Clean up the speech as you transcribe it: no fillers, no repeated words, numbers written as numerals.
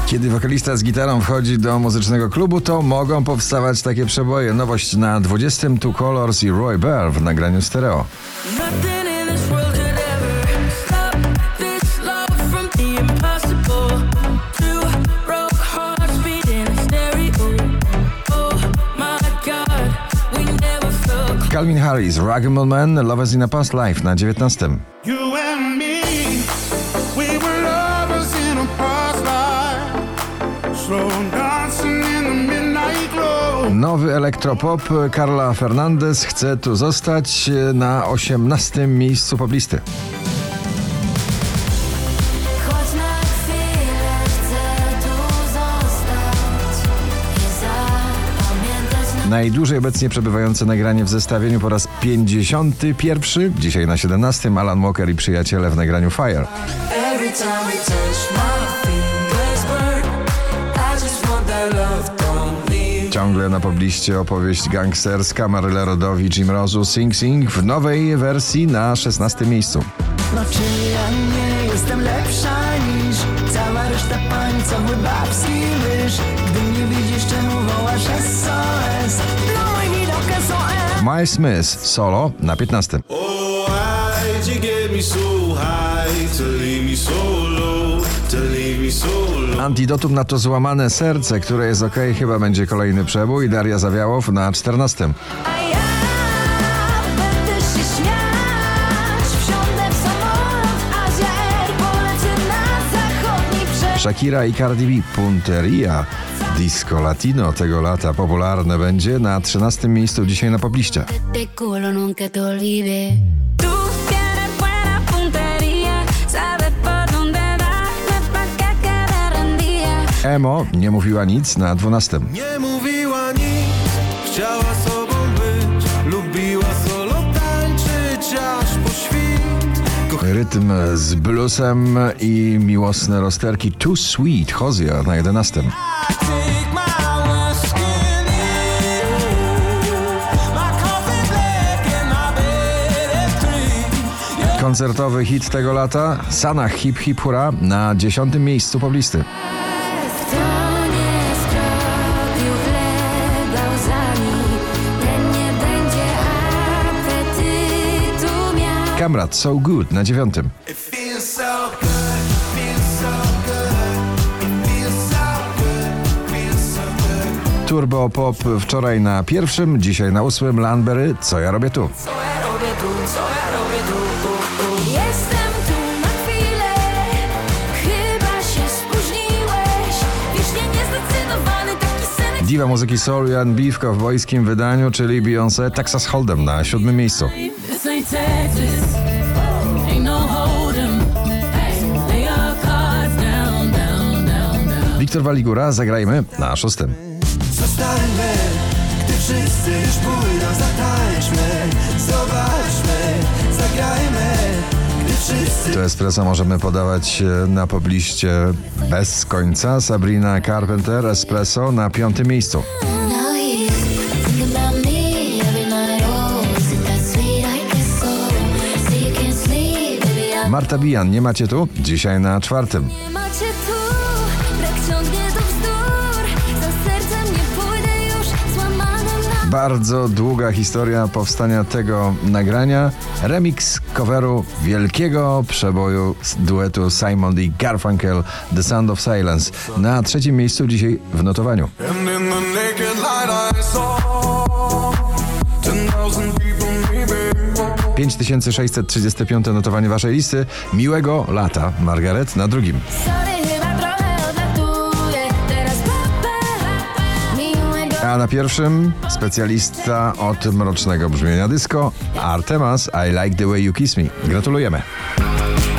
Kiedy wokalista z gitarą wchodzi do muzycznego klubu, to mogą powstawać takie przeboje. Nowość na 20. Two Colors i Roy Bear w nagraniu stereo. Calvin Harris, Rag'n'Ball Man, Lovers in a Past Life na 19. Nowy elektropop Carla Fernandez chce tu zostać na 18. miejscu poblisty. Najdłużej obecnie przebywające nagranie w zestawieniu po raz 51. Dzisiaj na 17. Alan Walker i Przyjaciele w nagraniu Fire. Ciągle na pobliście opowieść gangsterska Maryla Rodowi, Jim Rosu, Sing Sing w nowej wersji na 16. miejscu. No czy ja nie jestem lepsza niż cała reszta pań, co mój babski mysz? Gdy mnie widzisz, czemu wołasz SOS? Miles Smith, Solo na 15. Antidotum na to złamane serce, które jest okej, chyba będzie kolejny przebój. Daria Zawiałow na 14. Shakira i Cardi B, Punteria. Disco Latino tego lata popularne będzie na 13. miejscu dzisiaj na pobliście. Emo nie mówiła nic na 12. Nie mówiła nic, chciała sobą być, lubiła solo tańczyć aż po świt. Rytm z bluesem i miłosne rozterki Too Sweet, Hozia na 11. Koncertowy hit tego lata Sanach Hip Hip Hura na 10. miejscu poblisty. Kamrat So Good na 9. Turbo Pop wczoraj na 1, dzisiaj na 8. Landberry, Co ja robię tu. Jestem tu na chwilę, chyba się spóźniłeś. Wiecznie niezdecydowany taki synek. Diwa muzyki soul R&B w kowbojskim wydaniu, czyli Beyoncé, Texas Hold'em na 7. miejscu. Wiktor Waligura, Zagrajmy na 6. Zostańmy, gdy wszyscy już pójdą, zatańczmy, zobaczmy, zagrajmy, gdy wszyscy... To espresso możemy podawać na pobliście bez końca. Sabrina Carpenter, Espresso na 5. miejscu. Marta Bijan, Nie macie tu? Dzisiaj na 4. Bardzo długa historia powstania tego nagrania. Remix coveru wielkiego przeboju duetu Simon i Garfunkel, The Sound of Silence. Na 3. miejscu dzisiaj w notowaniu. 5635 notowanie waszej listy. Miłego lata, Margaret na 2. A na 1 specjalista od mrocznego brzmienia disco, Artemas, I Like the Way You Kiss Me. Gratulujemy.